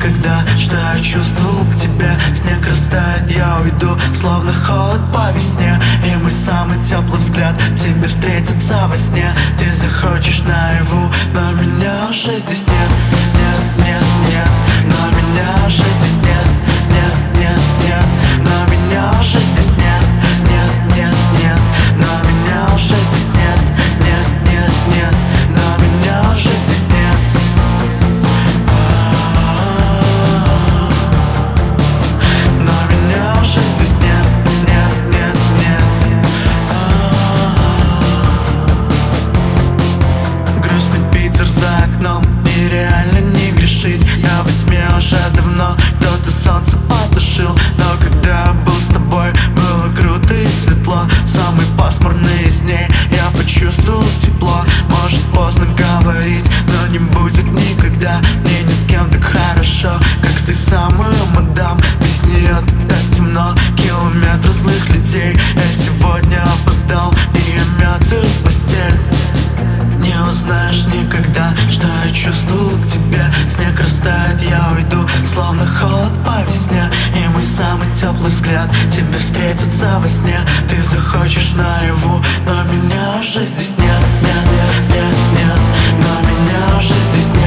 никогда, что я чувствовал к тебе. Снег растает, я уйду, словно холод по весне. И мой самый теплый взгляд тебе встретится во сне. Ты захочешь наяву, но меня уже здесь нет. Нет, нет, нет, но меня уже здесь нет. Нет, нет, нет, но меня уже здесь нет. Нет, нет, нет, но меня уже здесь нет. Нет, нет, нет, но меня уже здесь нет. Но меня уже здесь нет. Нет, нет, нет. Грустный Питер за окном, нереально не грешить. Я во тьме уже давно, кто-то солнце потушил. Но когда был с тобой, было круто и светло. Самый пасмурный из дней, я почувствовал тепло. Может поздно говорить, но не будет никогда. Мне ни с кем так хорошо, как с той самой мадам. Без нее тут так темно, километры злых людей. Я сегодня опоздал, и я мятую постель. Не узнаешь никогда, что я чувствую к тебе. Снег растает, я уйду, словно холод по весне. И мой самый теплый взгляд тебе встретится во сне. Ты захочешь наяву, но меня уже здесь нет. Нет, нет, нет, нет, но меня уже здесь нет.